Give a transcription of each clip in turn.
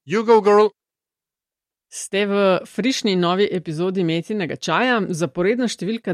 You go, girl! Ste v frišni novi epizodi Metinega čaja, zaporedna številka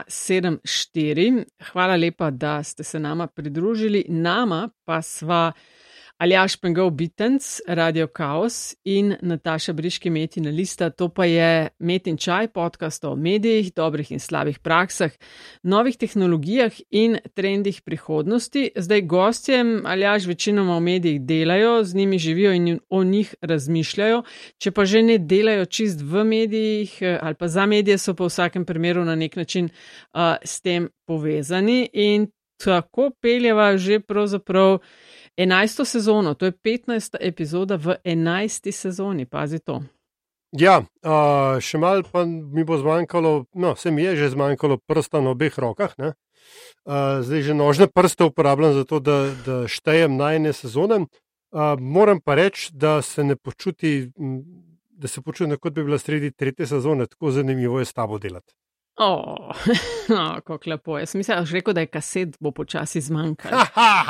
274. Hvala lepa, da ste se nama pridružili. Nama pa sva Aljaž Pengov Bitenc, Radio Kaos in Nataša Briški Metina lista. To pa je Metin čaj, podcast o medijih, dobrih in slabih praksah, novih tehnologijah in trendih prihodnosti. Zdaj gostjem Aljaž večinoma v medijih delajo, z njimi živijo in o njih razmišljajo. Če pa že ne delajo čist v medijih ali pa za medije, so pa v vsakem primeru na nek način s tem povezani. In tako peljeva že pravzaprav 11. sezono, to je 15. epizoda v 11. sezoni, pazi to. Ja, še malo pa mi bo zmanjkalo, se mi je že zmanjkalo prsta na obeh rokah, ne? Zdaj že nožne prste uporabljam za to, da štejem najne sezone. Moram pa reči, da se počutim, kot bi bila sredi 3. sezone, tako zanimivo je s tabo delati. Kako lepo. Jaz mislim, da rekel, da je kaset bo počasi zmanjkalo.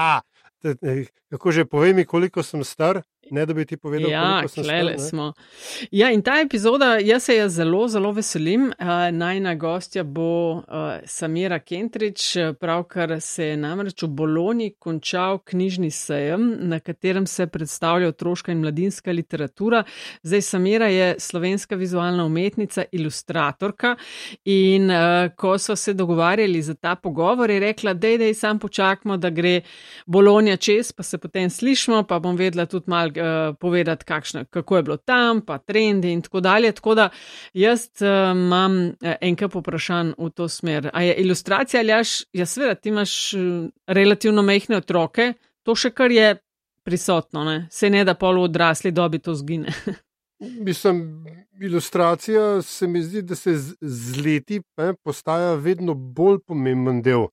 Kako že, povej mi, koliko sem star, ne da bi ti povedal, koliko sem star. Smo. Ja, in ta epizoda, jaz se zelo, zelo veselim. Najna gostja bo Samira Kentrić, pravkar se je namreč v Bologni končal knjižni sejem, na katerem se predstavlja otroška in mladinska literatura. Zdaj, Samira je slovenska vizualna umetnica, ilustratorka in ko so se dogovarjali za ta pogovor, je rekla, dej, sam počakamo, da gre Bologna čez, pa se potem slišimo, pa bom vedela tudi malo povedati, kako je bilo tam, pa trendi in tako dalje. Tako da jaz imam enkrat vprašanj v to smer. A je ilustracija, Aljaž, ja seveda, ti imaš relativno majhne otroke, to še kar je prisotno, ne? Se ne da pol v odrasli dobi to zgine. Mislim, ilustracija se mi zdi, da se z leti postaja vedno bolj pomemben del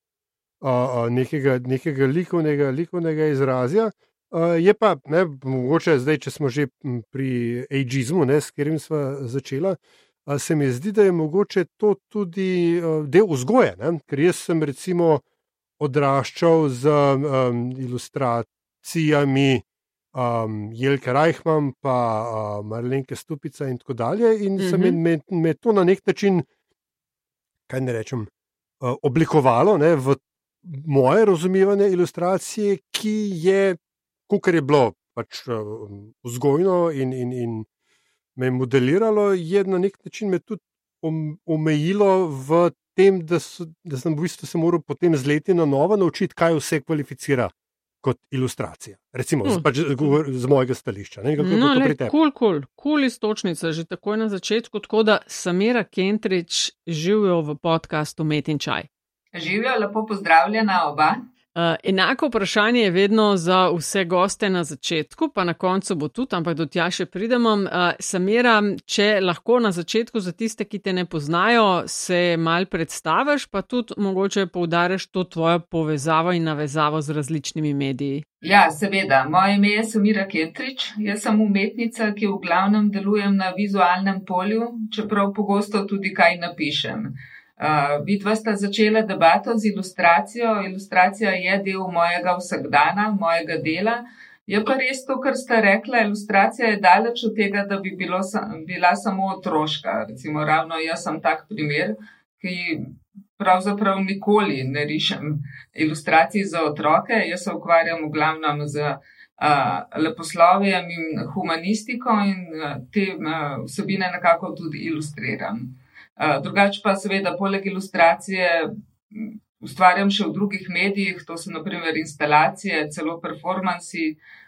nekega likovnega izrazja. Je pa, mogoče zdaj, če smo že pri ageizmu, s katerim sva začela, se mi zdi, da je mogoče to tudi del vzgoje, ker jaz sem recimo odraščal z ilustracijami Jelke Reichmann pa Marlenke Stupica in tako dalje in se me to na nek način, kaj ne rečem, oblikovalo v moje razumevanje ilustracije, ki je, kar je bilo pač vzgojno in me modeliralo, je na nek način me tudi omejilo v tem, da sem v bistvu se moral potem z leti na novo naučiti, kaj vse kvalificira kot ilustracija. Recimo, z mojega stališča. Cool istočnica, že takoj na začetku, tako da Samira Kentrić živijo v podcastu Metin čaj. Živijo, lepo pozdravljena oba. Enako vprašanje je vedno za vse goste na začetku, pa na koncu bo tudi, ampak do tja še pridemo. Samira, če lahko na začetku za tiste, ki te ne poznajo, se mal predstaviš, pa tudi mogoče poudariš to tvojo povezavo in navezavo z različnimi mediji. Ja, seveda. Moje ime je Samira Kentrić. Jaz sem umetnica, ki v glavnem delujem na vizualnem polju, čeprav pogosto tudi kaj napišem. Vidva sta začela debato z ilustracijo. Ilustracija je del mojega vsakdana, mojega dela. Je pa res to, kar sta rekla, ilustracija je daleč od tega, da bi bila samo otroška. Recimo, ravno jaz sem tak primer, ki pravzaprav nikoli ne rišem ilustracij za otroke. Jaz se ukvarjam v glavnem z leposlovjem in humanistiko in te vsebine nekako tudi ilustriram. Drugače pa seveda poleg ilustracije ustvarjam še v drugih medijih, to so na primer instalacije, celo performansi,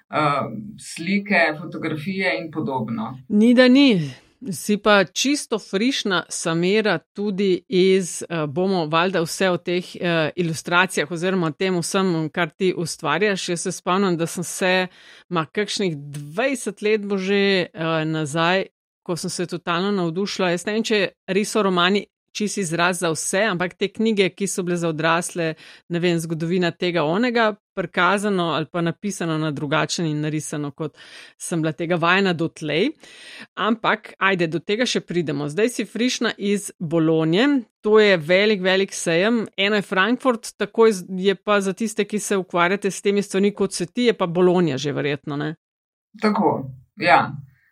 slike, fotografije in podobno. Ni da ni, si pa čisto frišna Samira tudi iz, bomo valjda vse o teh ilustracijah oziroma tem vsem, kar ti ustvarjaš. Jaz se spomnim, da sem se kakšnih 20 let bo že nazaj, ko sem se totalno navdušila. Jaz ne vem, če res so romani čist izraz za vse, ampak te knjige, ki so bile za odrasle, ne vem, zgodovina tega onega, prikazano ali pa napisano na drugačen in narisano, kot sem bila tega vajena dotlej. Ampak, ajde, do tega še pridemo. Zdaj si frišna iz Bologne, to je velik sejem. Eno je Frankfurt, tako je pa za tiste, ki se ukvarjate s temi stvarmi kot se ti, je pa Bologna že verjetno, ne? Tako. Ja.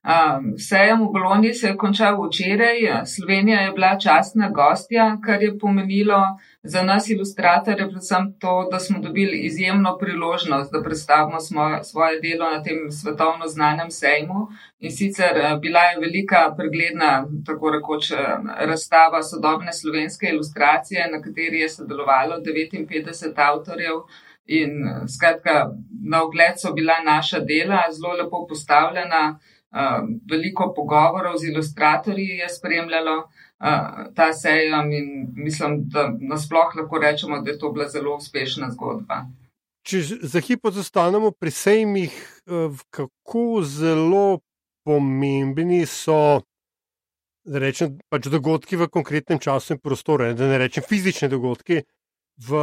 Sejem v Bologni se je končal včeraj. Slovenija je bila častna gostja, kar je pomenilo za nas ilustratorje predvsem to, da smo dobili izjemno priložnost, da predstavimo svoje delo na tem svetovno znanem sejmu. In sicer bila je velika pregledna, tako rekoč, razstava sodobne slovenske ilustracije, na kateri je sodelovalo 59 avtorjev. In skratka, na ogled so bila naša dela, zelo lepo postavljena. Veliko pogovorov z ilustratorji je spremljalo ta sejem in mislim, da nasploh lahko rečemo, da je to bila zelo uspešna zgodba. Če za hip ostanemo pri sejmih, kako zelo pomembni so, da rečem, pač dogodki v konkretnem času in prostoru, da ne rečem fizični dogodki v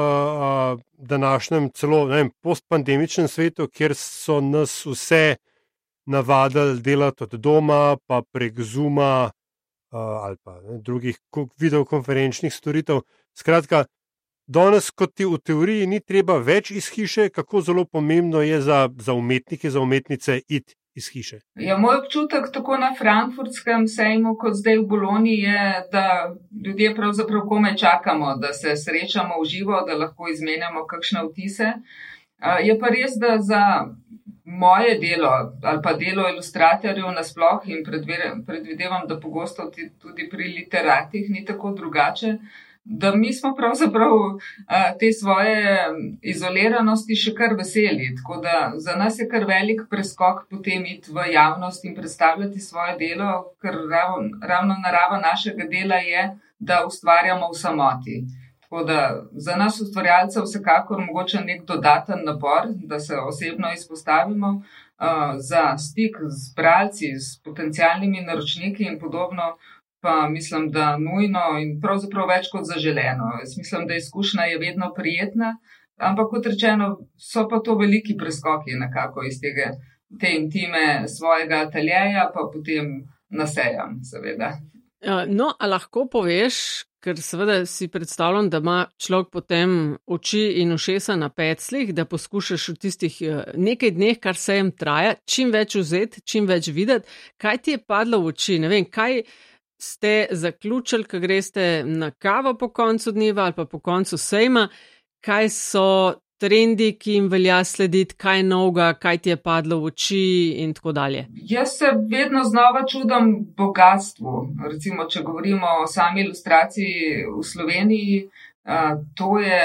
današnjem celo postpandemičnem svetu, kjer so nas vse navadili delati od doma, pa prek Zooma ali pa drugih videokonferenčnih storitev. Skratka, danes, kot ti v teoriji ni treba več iz hiše, kako zelo pomembno je za umetnike, za umetnice iti iz hiše. Ja, moj občutek tako na frankfurtskem sejmu, kot zdaj v Bologni, je, da ljudje pravzaprav komaj čakamo, da se srečamo v živo, da lahko izmenjamo kakšne vtise. Je pa res, da za moje delo ali pa delo ilustratorjev nasploh in predvidevam, da pogosto tudi pri literatih ni tako drugače, da mi smo pravzaprav te svoje izoliranosti še kar veseli. Tako da za nas je kar velik preskok potem iti v javnost in predstavljati svoje delo, ker ravno narava našega dela je, da ustvarjamo v samoti. Tako da za nas ustvarjalcev vsekakor mogoče nek dodaten napor, da se osebno izpostavimo za stik z bralci, s potencialnimi naročniki in podobno, pa mislim, da nujno in pravzaprav več kot zaželeno. Jaz mislim, da izkušnja je vedno prijetna, ampak kot rečeno, so pa to veliki preskoki nekako iz te intime svojega ateljeja, pa potem na sejam, seveda. No, a lahko poveš, ker seveda si predstavljam, da ima človek potem oči in ušesa na pecljih, da poskušaš v tistih nekaj dneh, kar sejem traja, čim več vzeti, čim več videti. Kaj ti je padlo v oči? Ne vem, kaj ste zaključili, ko greste na kavo po koncu dneva ali pa po koncu sejma, kaj so trendi, ki jim velja slediti, kaj novega, kaj ti je padlo v oči in tako dalje. Jaz se vedno znova čudam bogatstvu. Recimo, če govorimo o sami ilustraciji v Sloveniji, to je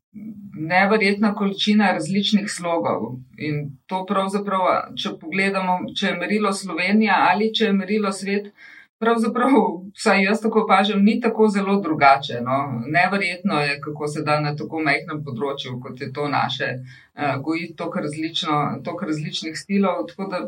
neverjetna količina različnih slogov. In to pravzaprav, če pogledamo, če je merilo Slovenija ali če je merilo svet, pravzaprav, vsaj jaz tako opažam, ni tako zelo drugače. No. Neverjetno je, kako se da na tako majhnem področju, kot je to naše, gojiti toliko različnih stilov. Tako da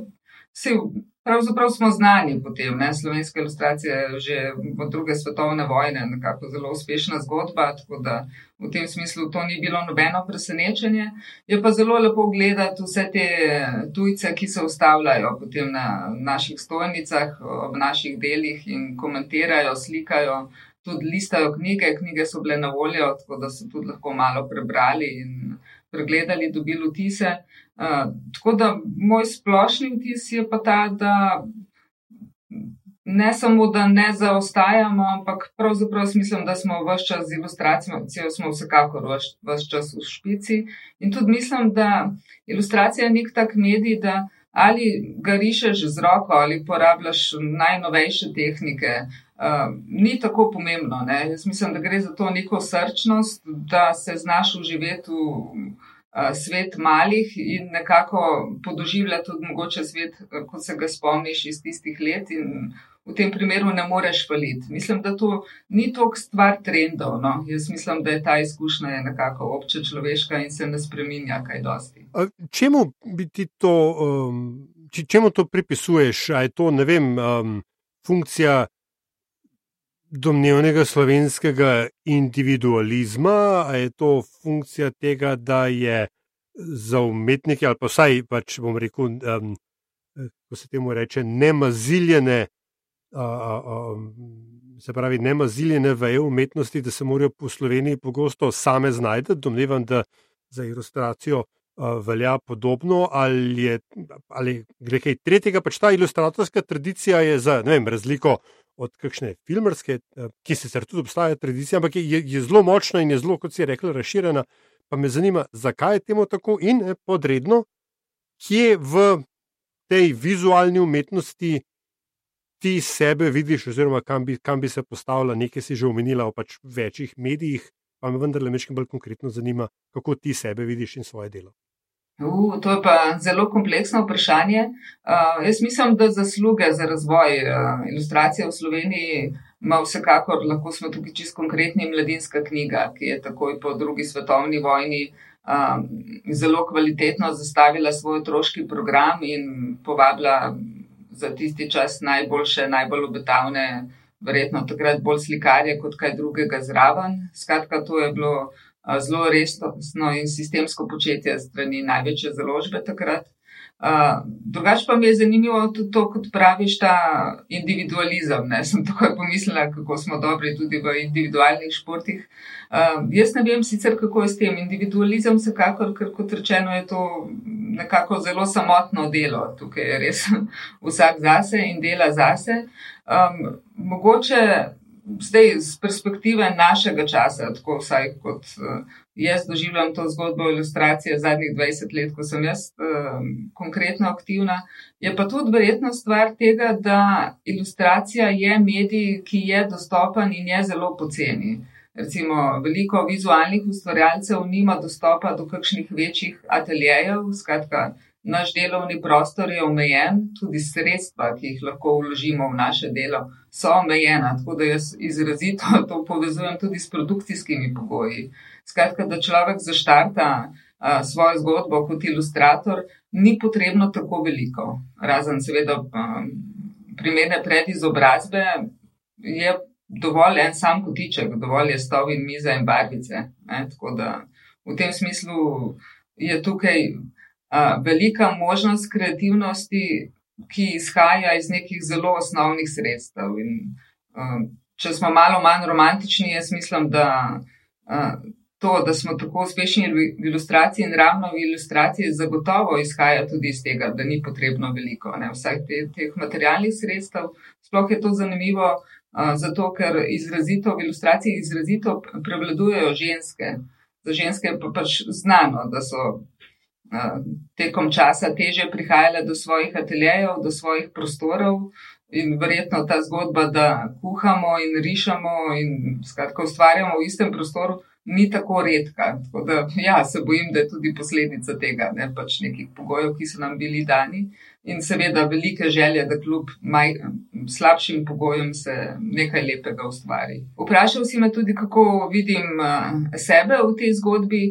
pravzaprav smo znani potem. Slovenska ilustracija je že od druge svetovne vojne nekako zelo uspešna zgodba, tako da v tem smislu to ni bilo nobeno presenečenje. Je pa zelo lepo gledati vse te tujce, ki se ustavljajo potem na naših stojnicah, ob naših delih in komentirajo, slikajo, tudi listajo knjige. Knjige so bile na voljo, tako da so tudi lahko malo prebrali in pregledali, dobili vtise. Tako da moj splošni vtis je pa ta, da ne samo, da ne zaostajamo, ampak pravzaprav mislim, da smo ves čas z ilustracijo, smo vsekakor ves čas v špici. In tudi mislim, da ilustracija je nek tak medij, da ali ga rišeš z roko ali porabljaš najnovejše tehnike, ni tako pomembno. Ne? Jaz mislim, da gre za to neko srčnost, da se znaš vživeti v svet malih in nekako podoživlja tudi mogoče svet, ko se ga spomniš iz tistih let in v tem primeru ne moreš faliti. Mislim, da to ni toliko stvar trendov. No? Jaz mislim, da je ta izkušnja nekako obče človeška in se ne spreminja kaj dosti. Čemu bi ti to, čemu to pripisuješ? A je to, ne vem, funkcija domnevnega slovenskega individualizma, a je to funkcija tega, da je za umetnike, ali pa vsaj, pač bom rekel, ko se temu reče, nemaziljene, se pravi, nemaziljene veje umetnosti, da se morajo po Sloveniji pogosto same znajti. Domnevam, da za ilustracijo velja podobno, ali gre kaj tretjega, pač ta ilustratorska tradicija je za, ne vem, razliko od kakšne filmarske, ki sicer tudi obstaja tradicija, ampak je zelo močna in je zelo, kot si rekla, razširjena. Pa me zanima, zakaj je temu tako in podredno, kje v tej vizualni umetnosti ti sebe vidiš, oziroma kam bi se postavila, nekaj si že omenila o pač večjih medijih, pa me vendarle nekaj bolj konkretno zanima, kako ti sebe vidiš in svoje delo. To je pa zelo kompleksno vprašanje. Jaz mislim, da zasluge za razvoj ilustracije v Sloveniji ima vsekakor, lahko smo tukaj čisto konkretni, Mladinska knjiga, ki je takoj po drugi svetovni vojni zelo kvalitetno zastavila svoj otroški program in povabila za tisti čas najboljše, najbolj obetavne, verjetno takrat bolj slikarje kot kaj drugega zraven. Skratka, to je bilo zelo resno in sistemsko početje strani največje založbe takrat. Drugače pa mi je zanimivo tudi to, kot praviš, ta individualizem. Sem takoj pomislila, kako smo dobri tudi v individualnih športih. Jaz ne vem sicer, kako je s tem. Individualizem vsekakor, ker kot rečeno je to nekako zelo samotno delo. Tukaj je res vsak zase in dela zase. Mogoče zdaj z perspektive našega časa, tako vsaj kot jaz doživljam to zgodbo ilustracije zadnjih 20 let, ko sem jaz konkretno aktivna, je pa tudi verjetno stvar tega, da ilustracija je medij, ki je dostopen in je zelo poceni. Recimo, veliko vizualnih ustvarjalcev nima dostopa do kakšnih večjih ateljejev, skratka, naš delovni prostor je omejen, tudi sredstva, ki jih lahko vložimo v naše delo, so omejena, tako da jaz izrazito to povezujem tudi s produkcijskimi pogoji. Skratka, da človek zaštarta svojo zgodbo kot ilustrator, ni potrebno tako veliko. Razen seveda primerne predizobrazbe je dovolj en sam kotiček, dovolj je stol in miza in barvice. Tako da v tem smislu je tukaj velika možnost kreativnosti, ki izhaja iz nekih zelo osnovnih sredstev. In, če smo malo manj romantični, jaz mislim, da to, da smo tako uspešni v ilustraciji in ravno v ilustraciji zagotovo izhaja tudi iz tega, da ni potrebno veliko, vsaj teh materialnih sredstev. Sploh je to zanimivo, zato ker v ilustraciji izrazito prevladujejo ženske. Za ženske je pa pač znano, da so tekom časa teže prihajale do svojih ateljejev, do svojih prostorov in verjetno ta zgodba, da kuhamo in rišemo in skratka ustvarjamo v istem prostoru, ni tako redka. Tako da, ja, se bojim, da je tudi posledica tega, pač nekih pogojev, ki so nam bili dani in seveda velike želje, da kljub slabšim pogojem se nekaj lepega ustvari. Vprašal si me tudi, kako vidim sebe v tej zgodbi.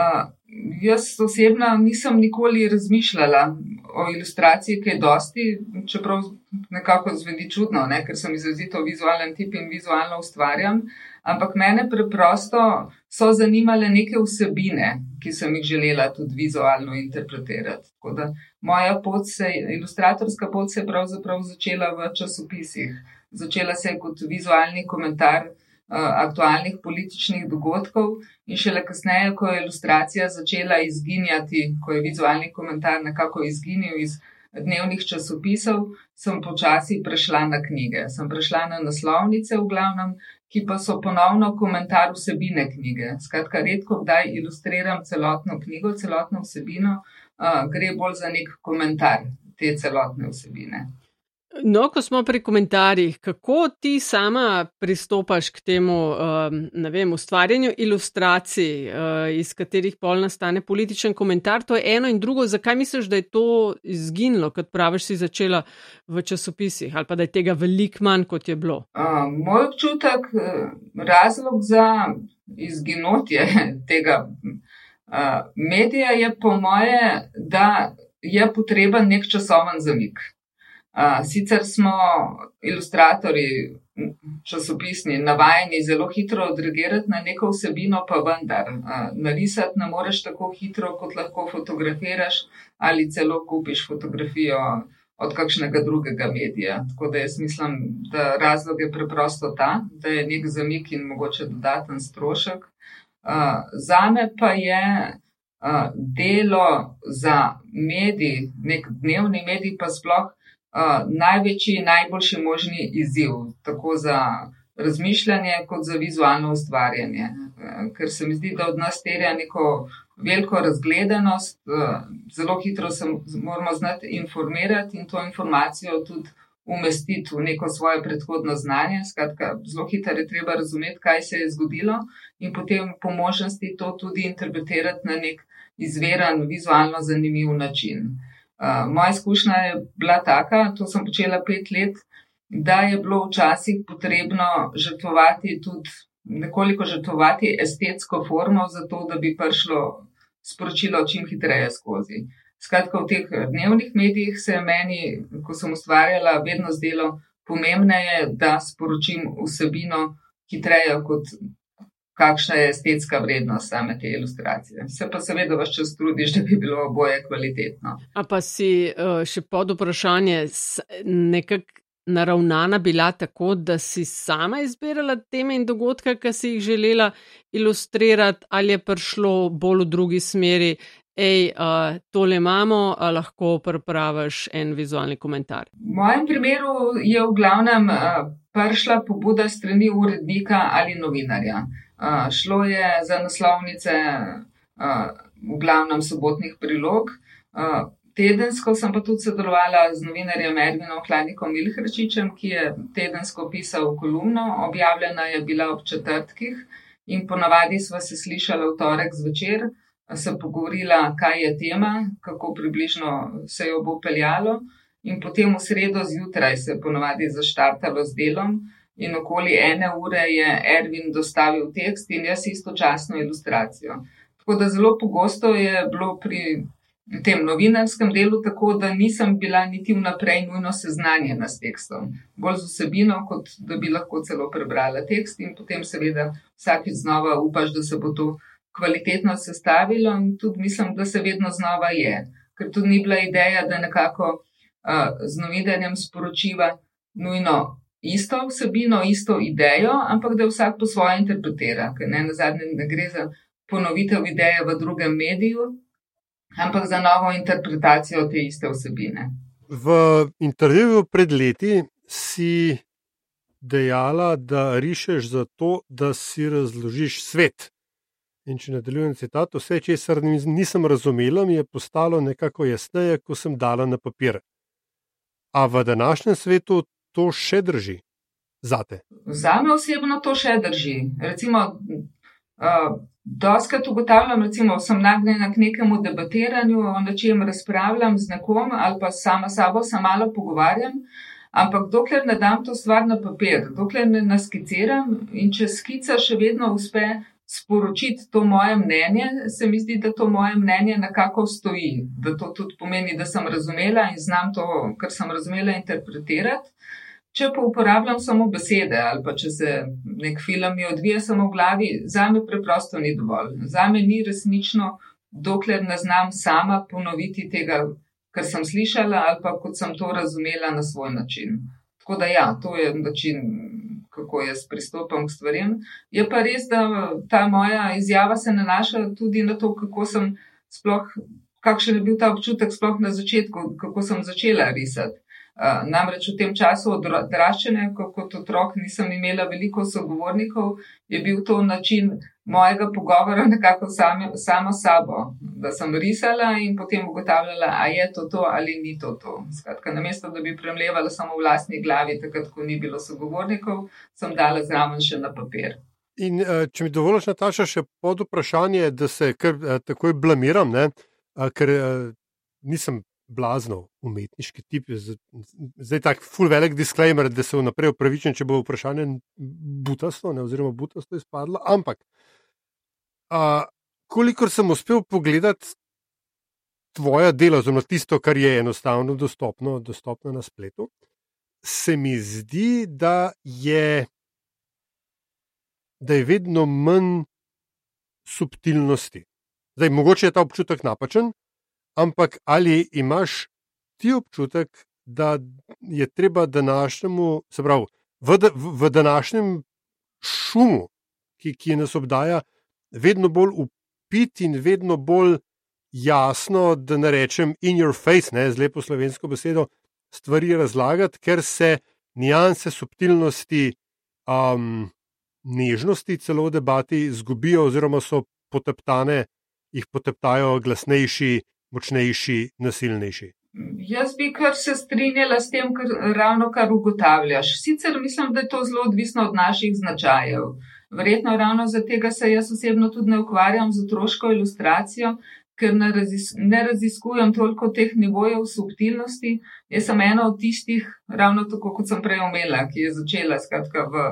Jaz osebno nisem nikoli razmišljala o ilustraciji kaj dosti, čeprav nekako zveni čudno, ker sem izrazito vizualen tip in vizualno ustvarjam, ampak mene preprosto so zanimale neke vsebine, ki sem jih želela tudi vizualno interpretirati. Tako da moja ilustratorska pot se je pravzaprav začela v časopisih. Začela se je kot vizualni komentar aktualnih političnih dogodkov in šele kasneje, ko je ilustracija začela izginjati, ko je vizualni komentar nekako izginil iz dnevnih časopisov, sem počasi prešla na knjige. Sem prešla na naslovnice v glavnem, ki pa so ponovno komentar vsebine knjige. Skratka, redko kdaj ilustriram celotno knjigo, celotno vsebino, gre bolj za nek komentar te celotne vsebine. No, ko smo pri komentarjih, kako ti sama pristopaš k temu, ustvarjanju ilustracij, iz katerih pol nastane političen komentar? To je eno in drugo. Zakaj misliš, da je to izginilo, kot praviš, si začela v časopisih, ali pa da je tega veliko manj, kot je bilo? Moj občutek, razlog za izginotje tega medija je po moje, da je potreben nek časoven zamik. Sicer smo ilustratorji časopisni navajeni zelo hitro odreagirati na neko vsebino, pa vendar narisati ne moreš tako hitro, kot lahko fotografiraš ali celo kupiš fotografijo od kakšnega drugega medija. Tako da jaz mislim, da razlog je preprosto ta, da je nek zamik in mogoče dodaten strošek. Zame pa je delo za medij, nek dnevni medij pa sploh največji, najboljši možni izziv, tako za razmišljanje kot za vizualno ustvarjanje. Ker se mi zdi, da od nas terja neko veliko razgledanost, zelo hitro se moramo znati informirati in to informacijo tudi umestiti v neko svoje predhodno znanje. Skratka, zelo hitro je treba razumeti, kaj se je zgodilo in potem po možnosti to tudi interpretirati na nek izveren, vizualno zanimiv način. Moja izkušnja je bila taka, to sem počela 5 let, da je bilo včasih potrebno nekoliko žrtvovati estetsko formo, zato da bi prišlo sporočilo čim hitreje skozi. Skratka, v teh dnevnih medijih se meni, ko sem ustvarjala, vedno zdelo pomembneje, da sporočim vsebino hitreje kot kakšna je estetska vrednost same te ilustracije. Se pa seveda vas čas trudiš, da bi bilo oboje kvalitetno. A pa si še pod vprašanje nekako naravnana bila tako, da si sama izbirala teme in dogodke, ki si jih želela ilustrirati, ali je prišlo bolj v drugi smeri, tole imamo, lahko pripraviš en vizualni komentar? V mojem primeru je v glavnem prišla pobuda strani urednika ali novinarja. Šlo je za naslovnice v glavnem sobotnih prilog. Tedensko sem pa tudi sodelovala z novinarjem Ervinom Hladnikom Ilhračičem, ki je tedensko pisal kolumno, objavljena je bila ob četrtkih in ponavadi sva se slišala v torek zvečer, se pogovorila, kaj je tema, kako približno se jo bo peljalo in potem v sredo zjutraj se ponavadi zaštartalo z delom in okoli 1 ure je Ervin dostavil tekst in jaz istočasno ilustracijo. Tako da zelo pogosto je bilo pri tem novinarskem delu tako, da nisem bila niti vnaprej nujno seznanjena s tekstom. Bolj z vsebino, kot da bi lahko celo prebrala tekst in potem seveda vsakič znova upaš, da se bo to kvalitetno sestavilo in tudi mislim, da se vedno znova je. Ker tudi ni bila ideja, da nekako z novinarjem sporočiva nujno isto vsebino, isto idejo, ampak da vsak po svoje interpretira, ker nazadnje ne gre za ponovitev ideje v drugem mediju, ampak za novo interpretacijo te iste vsebine. V intervjuju pred leti si dejala, da rišeš zato, da si razložiš svet. In če nadaljujem citat, vse, česar nisem razumela, mi je postalo nekako jasneje, ko sem dala na papir. A v današnjem svetu to še drži zate? Zame osebno to še drži. Recimo, dostikrat ugotavljam, sem nagnjena k nekemu debatiranju, o nečem razpravljam z nekom ali pa sama sabo se malo pogovarjam, ampak dokler ne dam to stvar na papir, dokler ne naskiciram in če skica še vedno uspe sporočiti to moje mnenje, se mi zdi, da to moje mnenje nekako stoji, da to tudi pomeni, da sem razumela in znam to, kar sem razumela, interpretirati. Če pa uporabljam samo besede ali pa če se nek film mi odvija samo v glavi, zame preprosto ni dovolj. Zame ni resnično, dokler ne znam sama ponoviti tega, kar sem slišala ali pa kot sem to razumela na svoj način. Tako da ja, to je način, kako jaz pristopam k stvarem. Je pa res, da ta moja izjava se nanaša tudi na to, kako sem sploh, kakšen je bil ta občutek sploh na začetku, kako sem začela risati. Namreč v tem času odraščanja, kot otrok nisem imela veliko sogovornikov, je bil to način mojega pogovora nekako sama sabo, da sem risala in potem ugotavljala, a je to ali ni to. Skratka, namesto da bi premlevala samo v lastni glavi, takrat, ko ni bilo sogovornikov, sem dala zraven še na papir. In če mi dovoliš, Nataša, še pod vprašanje, da se kar takoj blamiram, ker nisem blaznov umetniški tip, zdaj tak ful velik disclaimer, da se vnaprej opravičujem, če bo vprašanje butasto, oziroma butasto izpadlo, ampak kolikor sem uspel pogledati tvoja dela, oziroma tisto, kar je enostavno dostopno na spletu, se mi zdi, da je vedno manj subtilnosti. Zdaj, mogoče je ta občutek napačen, ampak ali imaš ti občutek, da je treba današnjemu, se pravi, v današnjem šumu, ki nas obdaja, vedno bolj upit in vedno bolj jasno, da ne rečem in your face, ne, z lepo slovensko besedo, stvari razlagati, ker se nianse, subtilnosti, nežnosti celo v debati zgubijo oziroma so poteptane, jih poteptajo glasnejši, močnejši, nasilnejši. Jaz bi kar se strinjala s tem, ravno kar ugotavljaš. Sicer mislim, da je to zelo odvisno od naših značajev. Verjetno ravno za tega se jaz osebno tudi ne ukvarjam z otroško ilustracijo, ker ne raziskujem toliko teh nivojev subtilnosti. Jaz sem ena od tistih, ravno tako kot sem prej omela, ki je začela skratka v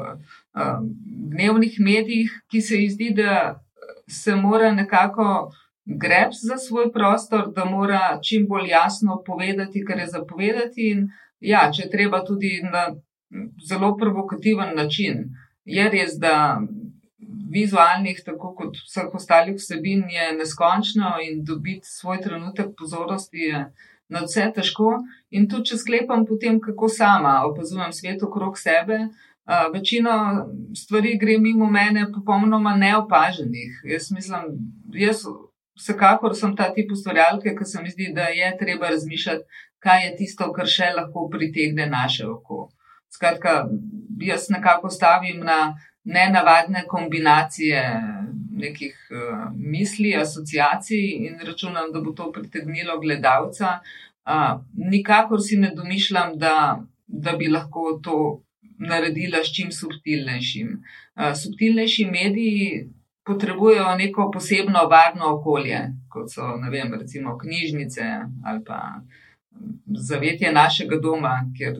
dnevnih medijih, ki se ji zdi, da se mora nekako greb za svoj prostor, da mora čim bolj jasno povedati, kar je zapovedati in ja, če treba tudi na zelo provokativen način. Je res, da vizualnih, tako kot vseh ostalih vsebin, je neskončno in dobiti svoj trenutek pozornosti je nadvse težko. In tudi, če sklepam potem, kako sama opazujem svet okrog sebe, večino stvari gre mimo mene popolnoma neopaženih. Jaz mislim, vsekakor sem ta tip ustvarjalke, ki se mi zdi, da je treba razmišljati, kaj je tisto, kar še lahko pritegne naše oko. Skratka, jaz nekako stavim na nenavadne kombinacije nekih misli, asociacij in računam, da bo to pritegnilo gledalca. Nikakor si ne domišljam, da bi lahko to naredila s čim subtilnejšim. Subtilnejši mediji potrebujejo neko posebno varno okolje, kot so, ne vem, recimo knjižnice ali pa zavetje našega doma, kjer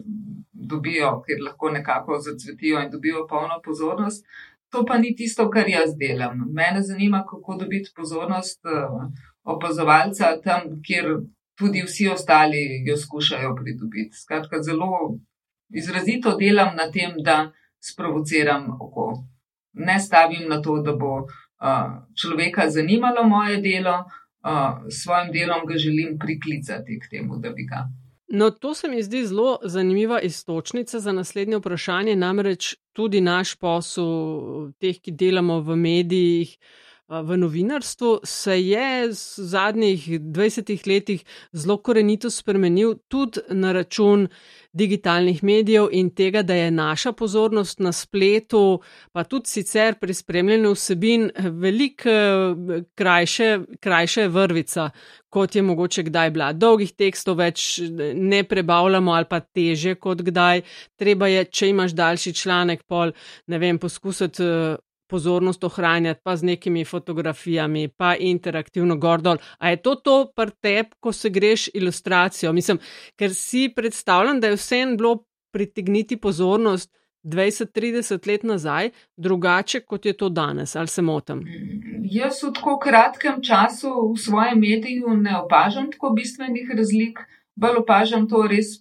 lahko nekako zacvetijo in dobijo polno pozornost. To pa ni tisto, kar jaz delam. Mene zanima, kako dobiti pozornost opazovalca tam, kjer tudi vsi ostali jo skušajo pridobiti. Skratka, zelo izrazito delam na tem, da sprovociram oko. Ne stavim na to, da bo človeka zanimalo moje delo, s svojim delom ga želim priklicati k temu, da bi ga. No, to se mi zdi zelo zanimiva iztočnica za naslednje vprašanje, namreč tudi naš posel, teh, ki delamo v medijih, v novinarstvu, se je v zadnjih 20 letih zelo korenito spremenil tudi na račun digitalnih medijev in tega, da je naša pozornost na spletu, pa tudi sicer pri spremljanju vsebin, veliko krajša je vrvica, kot je mogoče kdaj bila. Dolgih tekstov več ne prebavljamo ali pa teže kot kdaj. Treba je, če imaš daljši članek, poskusiti pozornost ohranjati, pa z nekimi fotografijami, pa interaktivno gordol. A je to pri tebi, ko se greš ilustracijo? Mislim, ker si predstavljam, da je vseeno bilo pritegniti pozornost 20-30 let nazaj drugače, kot je to danes, ali se motim? Jaz v tako kratkem času v svojem mediju ne opažam tako bistvenih razlik, bolj opažam to res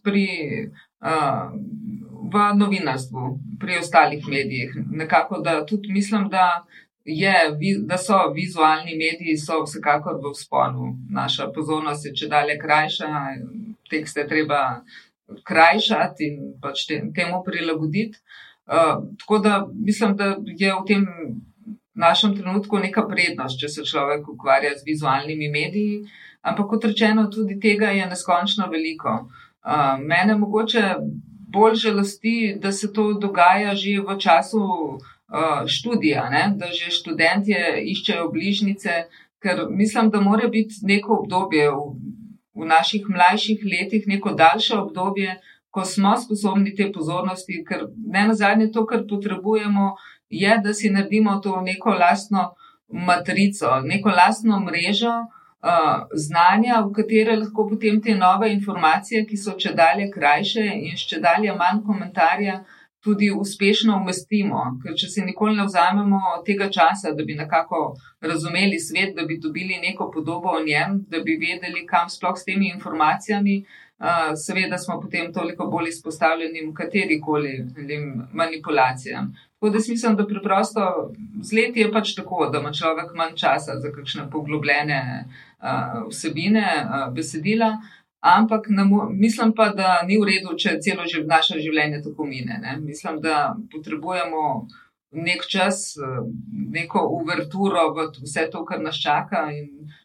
v novinarstvu, pri ostalih medijih. Nekako, da tudi mislim, da so vizualni mediji so vsekakor v vzponu. Naša pozornost je čedalje krajša, tekste treba krajšati in pač temu prilagoditi. Tako da mislim, da je v tem našem trenutku neka prednost, če se človek ukvarja z vizualnimi mediji, ampak kot rečeno, tudi tega je neskončno veliko. Mene mogoče bolj žalosti, da se to dogaja že v času študija, ne? Da že študentje iščejo bližnjice, ker mislim, da mora biti neko obdobje v naših mlajših letih, neko daljše obdobje, ko smo sposobni te pozornosti, ker ne nazadnje to, kar potrebujemo, je, da si naredimo to neko lastno matrico, neko lastno mrežo znanja, v katere lahko potem te nove informacije, ki so čedalje krajše in čedalje manj komentarja, tudi uspešno umestimo. Ker če si nikoli ne vzamemo tega časa, da bi nekako razumeli svet, da bi dobili neko podobo o njem, da bi vedeli, kam sploh s temi informacijami, seveda smo potem toliko bolj izpostavljeni v katerikoli manipulacijam. Tako da mislim, da preprosto z leti je pač tako, da ima človek manj časa za kakšne poglobljene vsebine, besedila, ampak mislim pa, da ni v redu, če celo naše življenje tako mine. Ne? Mislim, da potrebujemo nek čas, neko uverturo v vse to, kar nas čaka in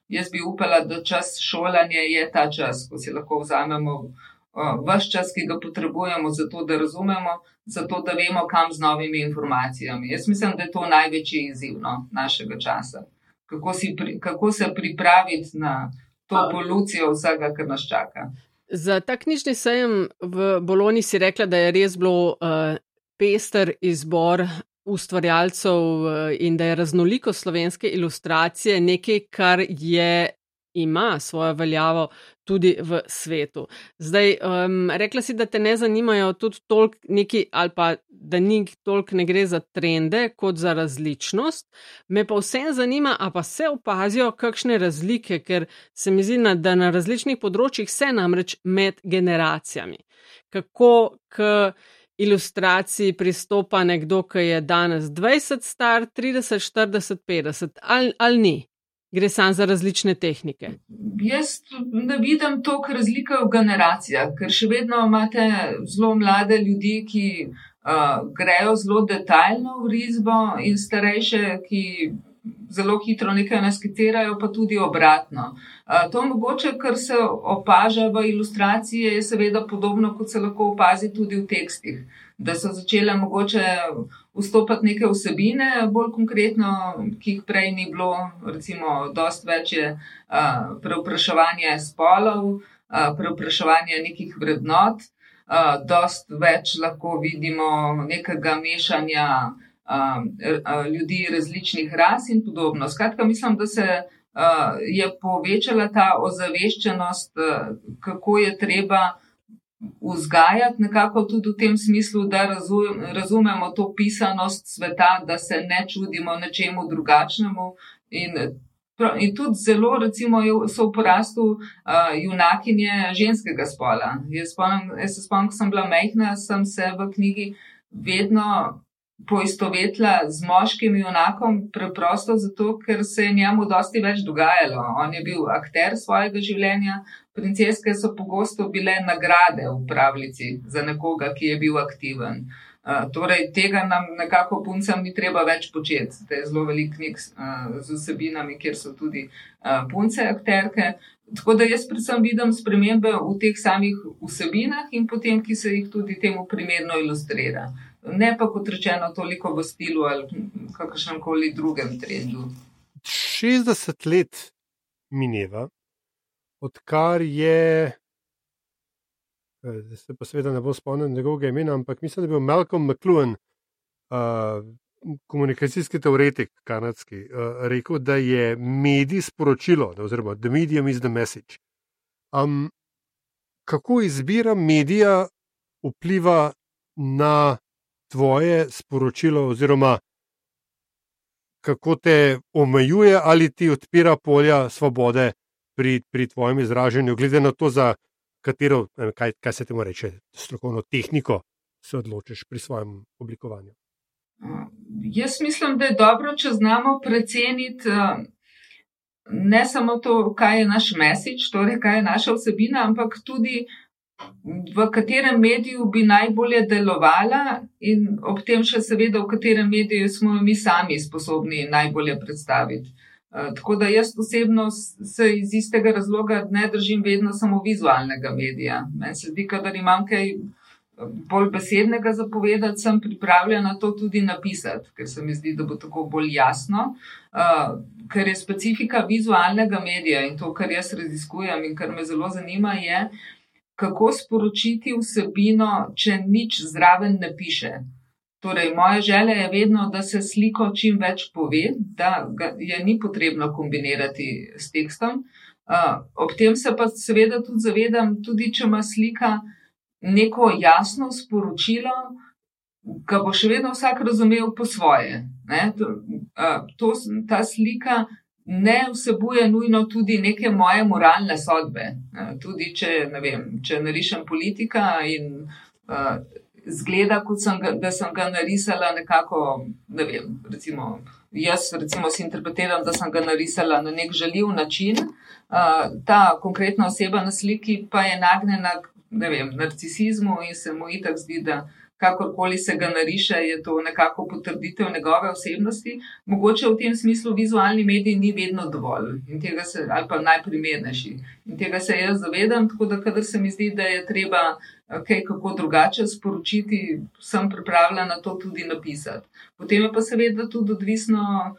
Jaz bi upala, da čas šolanja je ta čas, ko si lahko vzamemo ves čas, ki ga potrebujemo za to, da razumemo, za to, da vemo, kam z novimi informacijami. Jaz mislim, da je to največji izziv našega časa. Kako se pripraviti na to evolucijo vsega, kar nas čaka. Za ta knjižni sejem v Bologni si rekla, da je res bilo pester izbor ustvarjalcev in da je raznolikost slovenske ilustracije nekaj, kar ima svojo veljavo tudi v svetu. Zdaj, rekla si, da te ne zanimajo tudi toliko neki, ali pa da toliko ne gre za trende, kot za različnost. Me pa vsem zanima, a pa se opazijo kakšne razlike, ker se mi zdi, da na različnih področjih se namreč med generacijami. Kako k ilustraciji pristopa nekdo, ki je danes 20 star, 30, 40, 50, ali ni? Gre samo za različne tehnike. Jaz ne vidim toliko razlike v generacijah, ker še vedno imate zelo mlade ljudi, ki grejo zelo detaljno v risbo, in starejše, ki zelo hitro nekaj naskicirajo, pa tudi obratno. To mogoče, kar se opaža v ilustraciji, je seveda podobno, kot se lahko opazi tudi v tekstih. Da so začele mogoče vstopati neke vsebine, bolj konkretno, ki jih prej ni bilo, recimo, dosti več je prevpraševanje spolov, prevpraševanje nekih vrednot, dosti več lahko vidimo nekega mešanja ljudi različnih ras in podobno. Skratka, mislim, da se je povečala ta ozaveščenost, kako je treba vzgajati nekako tudi v tem smislu, da razumemo to pisanost sveta, da se ne čudimo nečemu drugačnemu in tudi zelo, recimo, so v porastu junakinje ženskega spola. Jaz se spomnim, ko sem bila majhna, sem se v knjigi vedno poistovetila z moškim junakom, preprosto zato, ker se je njemu dosti več dogajalo. On je bil akter svojega življenja, princeske so pogosto bile nagrade v pravljici za nekoga, ki je bil aktiven. Torej, tega nam nekako puncam ni treba več početi. To je zelo veliko knjig z vsebinami, kjer so tudi punce akterke. Tako da jaz predvsem vidim spremembe v teh samih vsebinah in potem, ki se jih tudi temu primerno ilustrira. Ne pa, kot rečeno, toliko v stilu ali kakršnemkoli drugem trendu. 60 let mineva, odkar je, zdaj se pa seveda ne bo spomnil njegovega imena, ampak mislim, da je bil Malcolm McLuhan, komunikacijski teoretik kanadski, rekel, da je medij sporočilo, oziroma the medium is the message. Kako izbira medija vpliva na tvoje sporočilo, oziroma kako te omejuje ali ti odpira polja svobode pri tvojem izražanju, glede na to, za katero, kaj se temu reče, strokovno tehniko se odločiš pri svojem oblikovanju? Jaz mislim, da je dobro, če znamo preceniti ne samo to, kaj je naš message, torej kaj je naša vsebina, ampak tudi v katerem mediju bi najbolje delovala in ob tem še seveda, v katerem mediju smo mi sami sposobni najbolje predstaviti. Tako da jaz osebno se iz istega razloga ne držim vedno samo vizualnega medija. Meni se zdi, kadar imam kaj bolj besednega zapovedati, sem pripravljena to tudi napisati, ker se mi zdi, da bo tako bolj jasno, ker je specifika vizualnega medija in to, kar jaz raziskujem in kar me zelo zanima, je, kako sporočiti vsebino, če nič zraven ne piše. Torej, moja želja je vedno, da se sliko čim več pove, da je ni potrebno kombinirati s tekstom. Ob tem se pa seveda tudi zavedam, tudi če ima slika neko jasno sporočilo, ga bo še vedno vsak razumel po svoje. Ta slika ne vsebuje nujno tudi neke moje moralne sodbe. Tudi če narišem politika in zgleda, kot da sem ga narisala nekako, jaz si interpretiram, da sem ga narisala na nek žaljiv način, ta konkretna oseba na sliki pa je nagnjena narcisizmu in se mu itak zdi, da kakorkoli se ga nariše, je to nekako potrditev njegove osebnosti. Mogoče v tem smislu vizualni medij ni vedno dovolj ali pa najprimernejši. In tega se jaz zavedam, tako da kadar se mi zdi, da je treba kaj kako drugače sporočiti, sem pripravljena to tudi napisati. Potem je pa seveda tudi odvisno,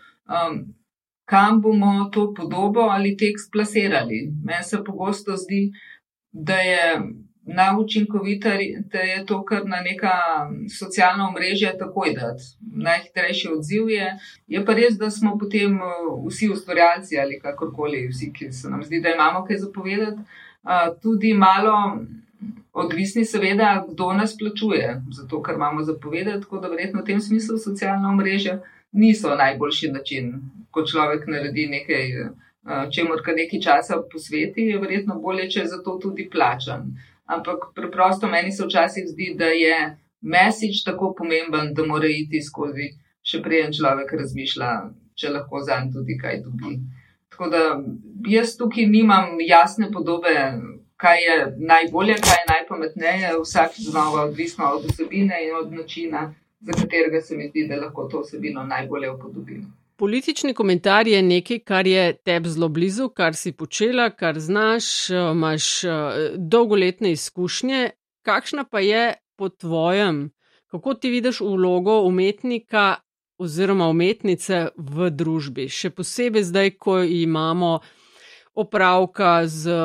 kam bomo to podobo ali tekst plasirali. Meni se pogosto zdi, da je najučinkovitejše, da je to kar na neka socialna omrežja takoj dati. Najhitrejši odziv je. Je pa res, da smo potem vsi ustvarjalci ali kakorkoli, vsi, ki se nam zdi, da imamo kaj zapovedati, tudi malo odvisni seveda, kdo nas plačuje, zato ker imamo zapovedati, tako da verjetno v tem smislu socialna omrežja niso najboljši način, ko človek naredi nekaj, čemur kar nekaj časa posveti, je verjetno bolje, če je za to tudi plačan. Ampak preprosto meni se včasih zdi, da je message tako pomemben, da mora iti skozi, še preden človek razmišlja, če lahko zanj tudi kaj dobi. Tako da jaz tukaj nimam jasne podobe, kaj je najbolje, kaj je najpametneje, vsak znova odvisno od vsebine in od načina, za katerega se mi zdi, da lahko to vsebino najbolje upodobim. Politični komentar je nekaj, kar je tebi zelo blizu, kar si počela, kar znaš, imaš dolgoletne izkušnje. Kakšna pa je po tvojem, kako ti vidiš vlogo umetnika oziroma umetnice v družbi? Še posebej zdaj, ko imamo opravka z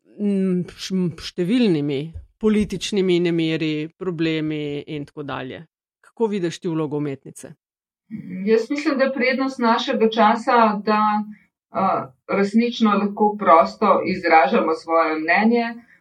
številnimi političnimi nemiri, problemi in tako dalje. Kako vidiš ti vlogo umetnice? Jaz mislim, da je prednost našega časa, da resnično lahko prosto izražamo svoje mnenje.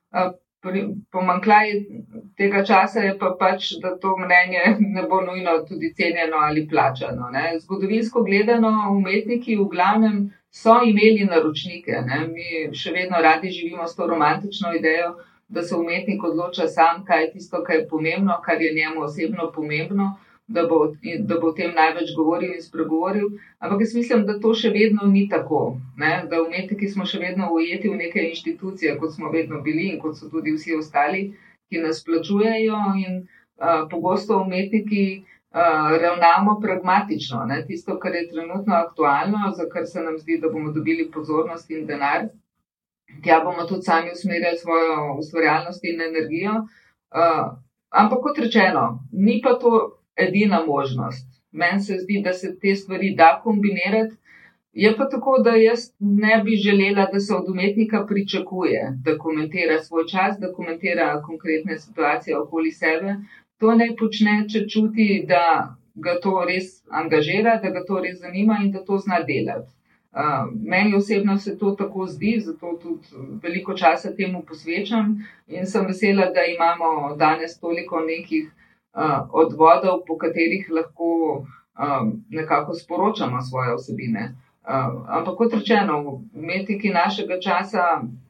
Pomanjkljaj tega časa je pa pač, da to mnenje ne bo nujno tudi cenjeno ali plačano. Ne? Zgodovinsko gledano, umetniki v glavnem so imeli naročnike. Ne? Mi še vedno radi živimo s to romantično idejo, da se umetnik odloča sam, kaj je tisto, kar je pomembno, kar je njemu osebno pomembno, da bo o tem največ govoril in spregovoril. Ampak jaz mislim, da to še vedno ni tako. Ne? Da umetniki smo še vedno ujeti v neke inštitucije, kot smo vedno bili in kot so tudi vsi ostali, ki nas plačujejo in pogosto umetniki ravnamo pragmatično. Ne? Tisto, kar je trenutno aktualno, za kar se nam zdi, da bomo dobili pozornost in denar, tja bomo tudi sami usmerjali svojo ustvarjalnost in energijo. Ampak kot rečeno, ni pa to edina možnost. Meni se zdi, da se te stvari da kombinirati. Je pa tako, da jaz ne bi želela, da se od umetnika pričakuje, da komentira svoj čas, da komentira konkretne situacije okoli sebe. To naj počne, če čuti, da ga to res angažira, da ga to res zanima in da to zna delati. Meni osebno se to tako zdi, zato tudi veliko časa temu posvečam in sem vesela, da imamo danes toliko nekih odvodov, po katerih lahko nekako sporočamo svoje vsebine. Ampak kot rečeno, umetniki našega časa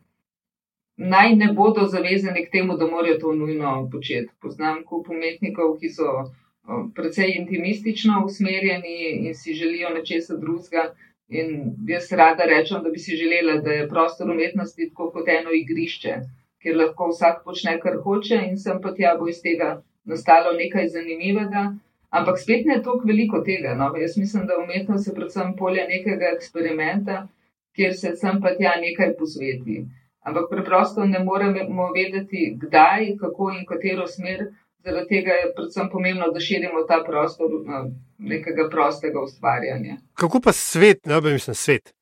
naj ne bodo zavezani k temu, da morajo to nujno početi. Poznam kup umetnikov, ki so precej intimistično usmerjeni in si želijo nečesa drugega. In jaz rada rečem, da bi si želela, da je prostor umetnosti tako kot eno igrišče, kjer lahko vsak počne, kar hoče in sem pa tja bo iz tega nastalo nekaj zanimivega, ampak spet ne toliko veliko tega. No? Jaz mislim, da umetnost je predvsem polje nekega eksperimenta, kjer se sem pa tja nekaj posveti. Ampak preprosto ne moremo vedeti, kdaj, kako in katero smer, zaradi tega je predvsem pomembno, da širimo ta prostor nekega prostega ustvarjanja. Kako pa svet, svet?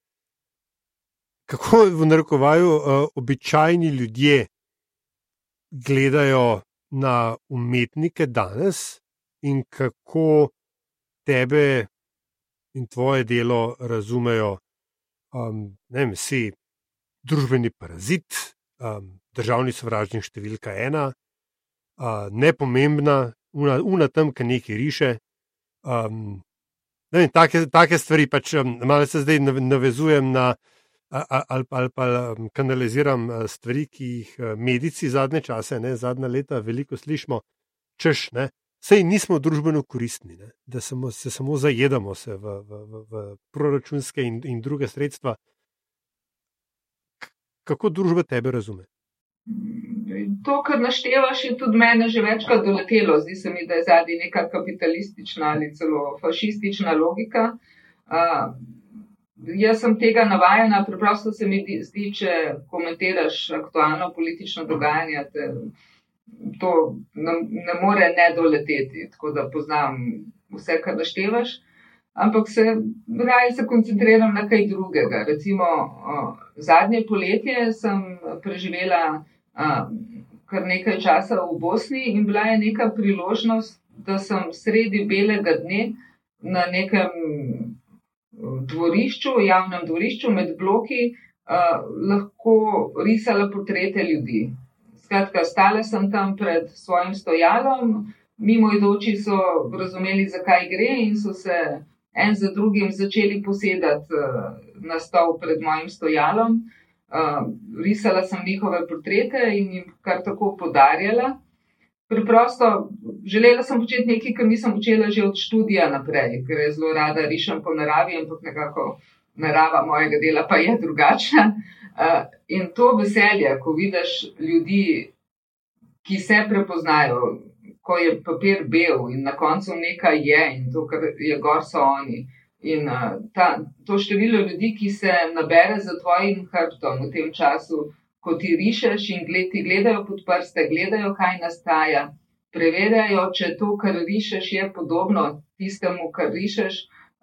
Kako v narekovaju običajni ljudje gledajo na umetnike danes in kako tebe in tvoje delo razumejo, si družbeni parazit, državni sovražnik številka 1, nepomembna, una tam, ki nekaj riše. Take stvari, pač malo se zdaj navezujem na ali pa kanaliziram stvari, ki jih medici zadnje čase, zadnja leta veliko slišimo, češ, sej nismo družbeno koristni, da se samo zajedamo se v proračunske in druge sredstva. Kako družba tebe razume? to, kar naštevaš, je tudi mene že večkrat doletelo. Zdi se mi, da je zadnji neka kapitalistična ali celo fašistična logika. Jaz sem tega navajena, preprosto se mi zdi, če komentiraš aktualno politično dogajanje, to ne more ne doleteti, tako da poznam vse, kar naštevaš, ampak raje se koncentriram na kaj drugega. Recimo, zadnje poletje sem preživela kar nekaj časa v Bosni in bila je neka priložnost, da sem sredi belega dne na nekem dvorišču, javnem dvorišču med bloki lahko risala portrete ljudi. Skratka, stala sem tam pred svojim stojalom, mimoidoči so razumeli, zakaj gre in so se en za drugim začeli posedati na stol pred mojim stojalom. Risala sem njihove portrete in jim kar tako podarjala. Preprosto, želela sem početi nekaj, kar nisem počela že od študija naprej, ker je zelo rada rišem po naravi, ampak nekako narava mojega dela pa je drugačna. In to veselje, ko vidiš ljudi, ki se prepoznajo, ko je papir bel in na koncu nekaj je in to, kar je gor, so oni. In to število ljudi, ki se nabere za tvojim hrbtom v tem času, ko ti rišeš in ti gledajo pod prste, gledajo, kaj nastaja, preverjajo, če to, kar rišeš, je podobno tistemu, kar rišeš.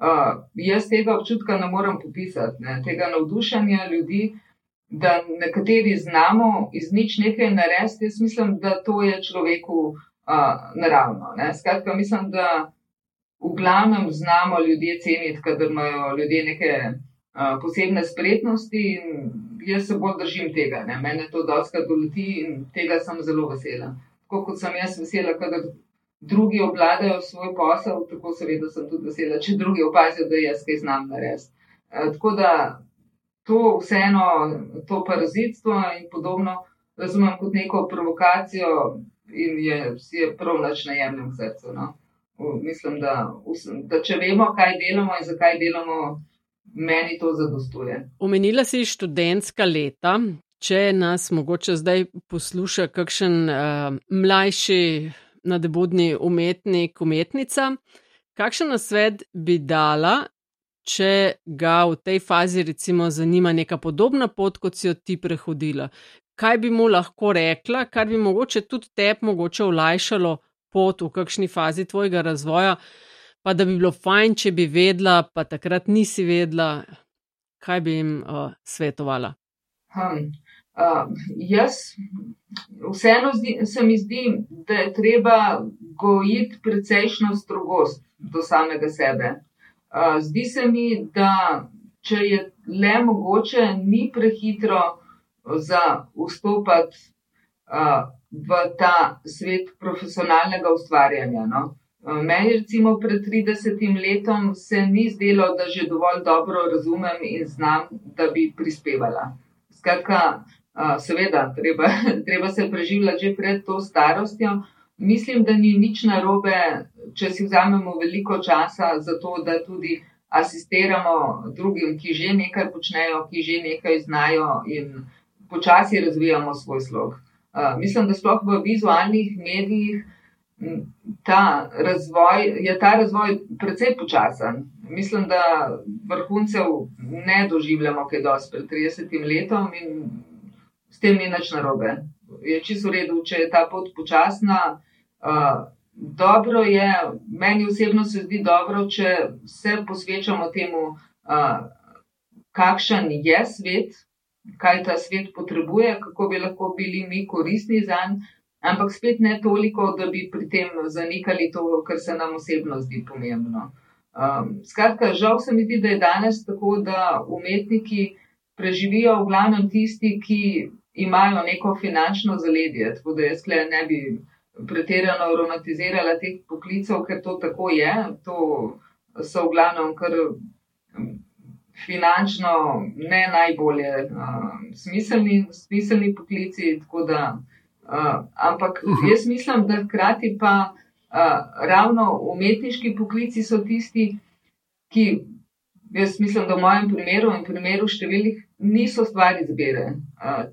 Jaz tega občutka ne morem popisati, ne? Tega navdušanja ljudi, da nekateri znamo iz nič nekaj narediti, jaz mislim, da to je človeku naravno. Ne? Skratka, mislim, da v glavnem znamo ljudje ceniti, kadar imajo ljudje neke posebne spretnosti in jaz se bolj držim tega. Ne? Mene to dostikrat doleti in tega sem zelo vesela. Tako kot sem jaz vesela, kadar drugi obvladajo svoj posel, tako seveda sem tudi vesela, če drugi opazijo, da jaz kaj znam narediti. Tako da to vseeno, to parazitstvo in podobno razumem kot neko provokacijo in si je prav nič ne jemljem v srcu. No? Mislim, da če vemo, kaj delamo in zakaj delamo, meni to zadostuje. Omenila si študentska leta. Če nas mogoče zdaj posluša kakšen mlajši nadebudni umetnik, umetnica, kakšen nasvet bi dala, če ga v tej fazi recimo zanima neka podobna pot, kot si jo ti prehodila? Kaj bi mu lahko rekla, kar bi mogoče tudi tebi mogoče olajšalo pot v kakšni fazi tvojega razvoja, pa da bi bilo fajn, če bi vedela, pa takrat nisi vedela, kaj bi jim svetovala? Vseeno se mi zdi, da je treba gojiti precejšno strogost do samega sebe. Zdi se mi, da če je le mogoče, ni prehitro za vstopati v ta svet profesionalnega ustvarjanja. No? Meni recimo pred 30 letom se ni zdelo, da že dovolj dobro razumem in znam, da bi prispevala. Skratka, seveda, treba se preživljati že pred to starostjo. Mislim, da ni nič narobe, če si vzamemo veliko časa za to, da tudi asistiramo drugim, ki že nekaj počnejo, ki že nekaj znajo in počasi razvijamo svoj slog. Mislim, da sploh v vizualnih medijih je ta razvoj precej počasen. Mislim, da vrhuncev ne doživljamo kaj dosti pred 30 letom in s tem ni nič narobe. Je čisto v redu, če je ta pot počasna. Dobro je, meni osebno se zdi dobro, če se posvečamo temu, kakšen je svet, kaj ta svet potrebuje, kako bi lahko bili mi koristni zanj, ampak spet ne toliko, da bi pri tem zanikali to, kar se nam osebno zdi pomembno. Skratka, žal se mi zdi, da je danes tako, da umetniki preživijo v glavnem tisti, ki imajo neko finančno zaledje, tako da jaz ne bi pretirano romantizirala teh poklicev, ker to tako je. To so v glavnem kar finančno ne najbolje smiselni poklici, tako da, ampak jaz mislim, da hkrati pa ravno umetniški poklici so tisti, ki, jaz mislim, da v mojem primeru in primeru številnih niso stvar izbire.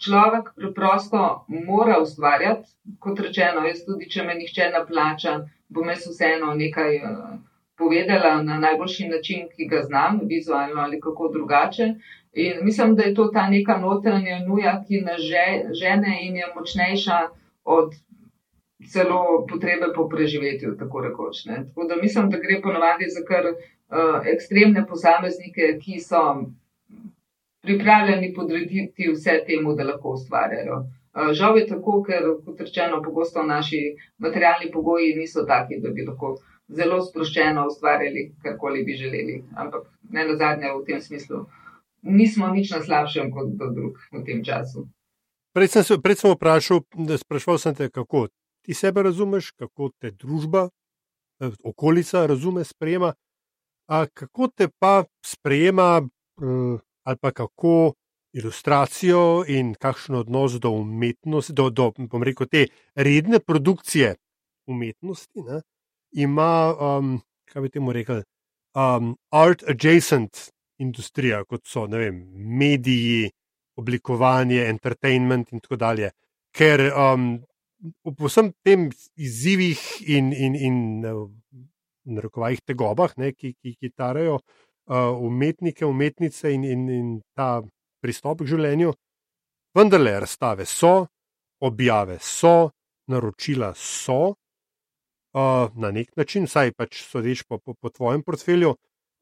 človek preprosto mora ustvarjati, kot rečeno, jaz tudi, če me nihče ne plača, bom jaz vseeno nekaj povedala na najboljši način, ki ga znam, vizualno ali kako drugače. In mislim, da je to ta neka notranja nuja, ki nas žene in je močnejša od celo potrebe po preživetju, tako rekoč. Ne. Tako da mislim, da gre ponovadi za kar ekstremne posameznike, ki so pripravljeni podrediti vse temu, da lahko ustvarjajo. Žal je tako, ker, kot rečeno, pogosto naši materialni pogoji niso taki, da bi lahko zelo sproščeno ustvarjali, karkoli bi želeli. Ampak ne nazadnje v tem smislu nismo nič na slabšem kot drug v tem času. Prej sem sprašval sem te, kako ti sebe razumeš, kako te družba, okolica razume, sprejema, a kako te pa sprejema ali pa kako ilustracijo in kakšen odnos do umetnosti, bom rekel, te redne produkcije umetnosti, ne, ima, kaj bi temu rekel, art adjacent industrija, kot so, ne vem, mediji, oblikovanje, entertainment in tako dalje. Ker v vsem tem izzivih in narekovajih tegobah, ne, ki tarajo umetnike, umetnice in ta pristop k življenju, vendarle razstave so, objave so, naročila so, na nek način, saj pač sodeč po tvojem portfelju,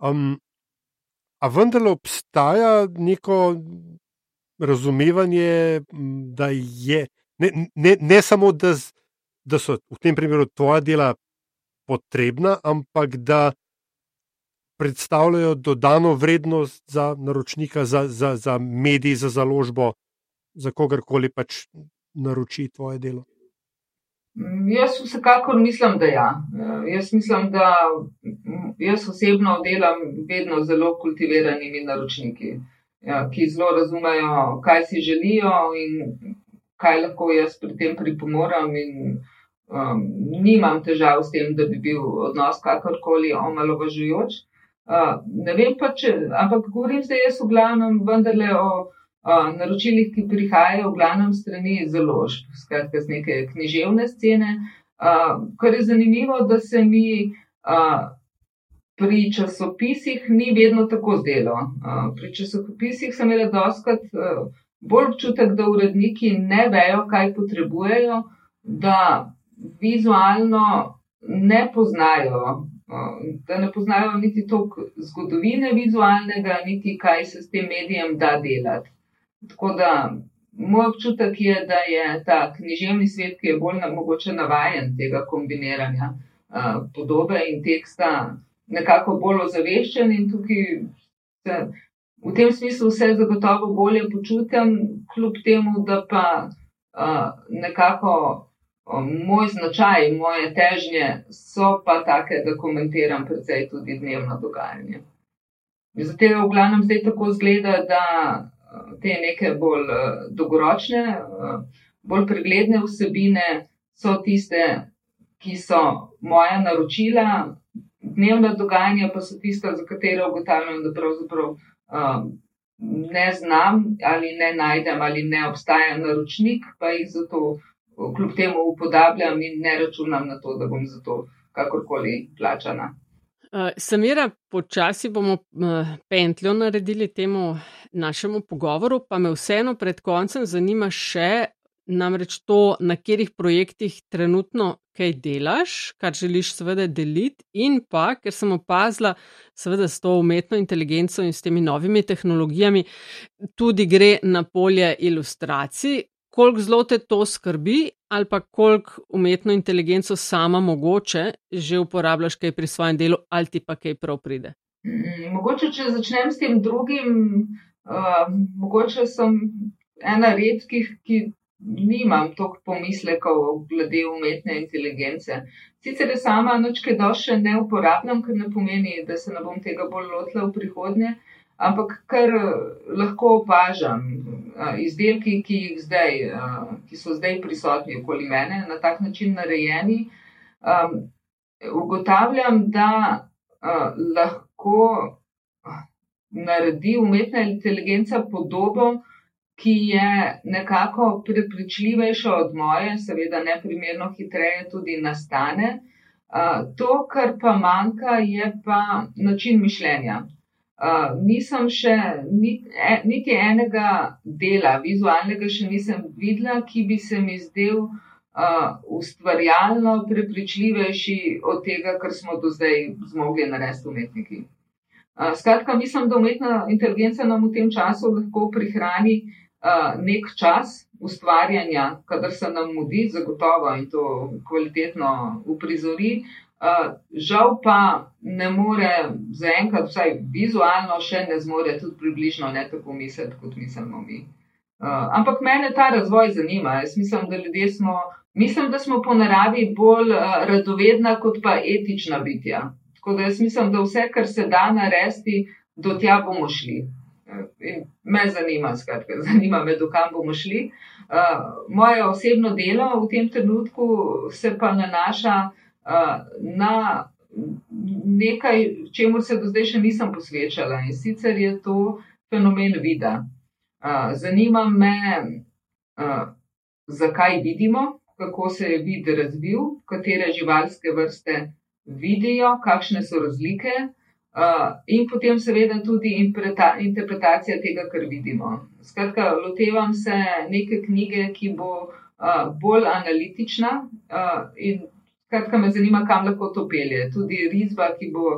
a vendarle obstaja neko razumevanje, da je, ne samo, da so v tem primeru tvoja dela potrebna, ampak da predstavljajo dodano vrednost za naročnika, za medij, za založbo, za kogarkoli pač naroči tvoje delo. Jaz vsekakor mislim, da ja. Jaz mislim, da jaz osebno delam vedno zelo kultiviranimi naročniki, ki zelo razumejo, kaj si želijo in kaj lahko jaz pri tem pripomoram in nimam težav s tem, da bi bil odnos kakorkoli omalovažujoč. Ne vem pa, ampak govorim zdaj jaz v glavnem vendarle o naročilih, ki prihajajo v glavnem strani založb, skratka z neke književne scene, kar je zanimivo, da se mi pri časopisih ni vedno tako zdelo. Pri časopisih sem imela dostikrat bolj občutek, da uredniki ne vejo, kaj potrebujejo, da vizualno ne poznajo, niti toliko zgodovine vizualnega, niti kaj se s tem medijem da delati. Tako da moj občutek je, da je ta književni svet, ki je bolj mogoče navajen tega kombiniranja podobe in teksta, nekako bolj ozaveščen in tukaj v tem smislu se zagotovo bolje počutim, kljub temu, da pa nekako moj značaj, moje težnje so pa take, da komentiram precej tudi dnevno dogajanje. Zato v glavnem zdaj tako zgleda, da te neke bolj dolgoročne, bolj pregledne vsebine so tiste, ki so moja naročila, dnevna dogajanja pa so tiste, za katere ugotavljam, da pravzaprav ne znam ali ne najdem ali ne obstaja naročnik, pa jih zato kljub temu upodabljam in ne računam na to, da bom za to kakorkoli plačana. Samira, počasi bomo pentljo naredili temu našemu pogovoru, pa me vseeno pred koncem zanima še namreč to, na katerih projektih trenutno kaj delaš, kar želiš seveda deliti in pa, ker sem opazila seveda s to umetno inteligenco in s temi novimi tehnologijami, tudi gre na polje ilustracij. Koliko zelo te to skrbi ali pa koliko umetno inteligenco sama mogoče že uporabljaš kaj pri svojem delu ali ti pa kaj prav pride? Mogoče, če začnem s tem drugim, mogoče sem ena redkih, ki nimam toliko pomislekov glede umetne inteligence. Sicer je sama nič kaj dosti še ne uporabljam, kar ne pomeni, da se ne bom tega bolj lotila v prihodnje, ampak kar lahko opažam izdelki, ki so zdaj prisotni okoli mene, na tak način narejeni, ugotavljam, da lahko naredi umetna inteligenca podobo, ki je nekako prepričljivejša od moje, seveda neprimerno hitreje tudi nastane. To, kar pa manjka, je pa način mišljenja. Nisem še niti enega dela vizualnega še nisem videla, ki bi se mi zdel ustvarjalno prepričljivejši od tega, kar smo do zdaj zmogli narediti umetniki. Skratka, mislim, da umetna inteligenca nam v tem času lahko prihrani nek čas ustvarjanja, kadar se nam mudi, zagotovo in to kvalitetno uprizori. Žal pa ne more zaenkrat, vsaj vizualno še ne zmore tudi približno ne tako misliti, kot mislimo mi. Ampak mene ta razvoj zanima. Jaz mislim, da smo po naravi bolj radovedna kot pa etična bitja. Tako da jaz mislim, da vse, kar se da narediti, do tja bomo šli. In me zanima me, do kam bomo šli. Moje osebno delo v tem trenutku se pa nanaša na nekaj, čemu se do zdaj še nisem posvečala, in sicer je to fenomen vida. Zanima me, zakaj vidimo, kako se je vid razvil, katere živalske vrste vidijo, kakšne so razlike, in potem seveda tudi interpretacija tega, kar vidimo. Skratka, lotevam se neke knjige, ki bo bolj analitična, in skratka me zanima, kam lahko to pelje. Tudi risba, ki bo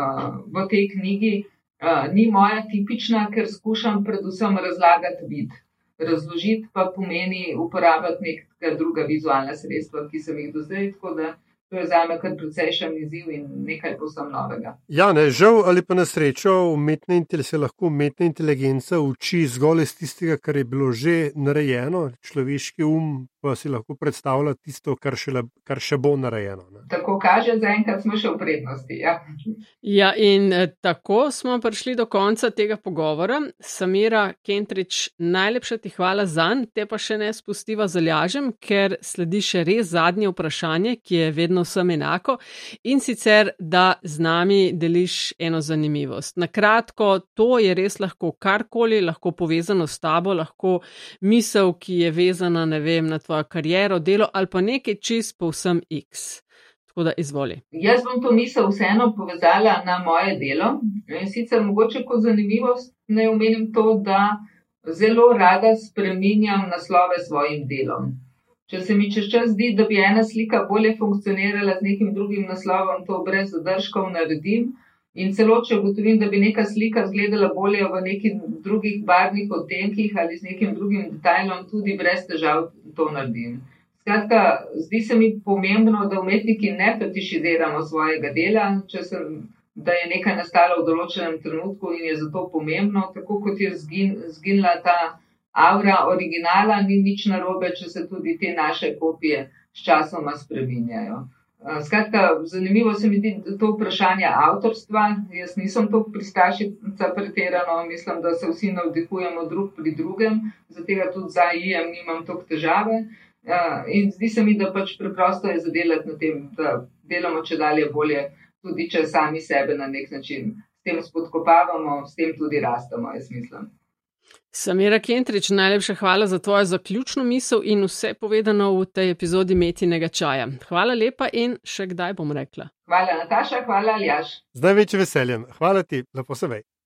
v tej knjigi, ni moja tipična, ker skušam predvsem razlagati vid. Razložiti pa pomeni uporabljati neka druga vizualna sredstva, ki sem jih do zdaj, tako da to je zame kar precejšen izziv in nekaj povsem novega. Ja, ne, žal ali pa na srečo se lahko umetna inteligenca uči zgolj iz tistega, kar je bilo že narejeno, človeški pa si lahko predstavlja tisto, kar še bo narejeno. Ne? Tako kaže, zaenkrat smo še v prednosti. Ja. Ja, in tako smo prišli do konca tega pogovora. Samira Kentrić, najlepša ti hvala zanj, te pa še ne spustiva z Aljažem, ker sledi še res zadnje vprašanje, ki je vedno vsem enako, in sicer, da z nami deliš eno zanimivost. Na kratko, to je res lahko karkoli, lahko povezano s tabo, lahko misel, ki je vezana, ne vem, na tvojo kariero, delo ali pa nekaj čist povsem X. Tako da izvoli. Jaz bom to misel vseeno povezala na moje delo. In sicer mogoče kot zanimivost ne omenim to, da zelo rada spreminjam naslove svojim delom. Če se mi čez čas zdi, da bi ena slika bolje funkcionirala z nekim drugim naslovom, to brez zadržkov naredim. In celo, če ugotovim, da bi neka slika izgledala bolje v nekih drugih barvnih odtenkih ali z nekim drugim detajlom, tudi brez težav to naredim. Skratka, zdi se mi pomembno, da umetniki ne fetišiziramo svojega dela, da je nekaj nastalo v določenem trenutku in je zato pomembno, tako kot je zginila ta aura originala, ni nič narobe, če se tudi te naše kopije sčasoma spreminjajo. Skratka, zanimivo se mi zdi to vprašanje avtorstva. Jaz nisem to pristašica pretirano, mislim, da se vsi navdihujemo drug pri drugem, zato tudi za IM nimam toliko težave. In zdi se mi, da pač preprosto je zadelati na tem, da delamo čedalje bolje, tudi če sami sebe na nek način s tem spodkopavamo, s tem tudi rastemo, jaz mislim. Samira Kentrić, najlepša hvala za tvojo zaključno misel in vse povedano v tej epizodi Metinega čaja. Hvala lepa in še kdaj bom rekla. Hvala Nataša, hvala Aljaž. Z največjim veseljem. Hvala ti, lepo se vej.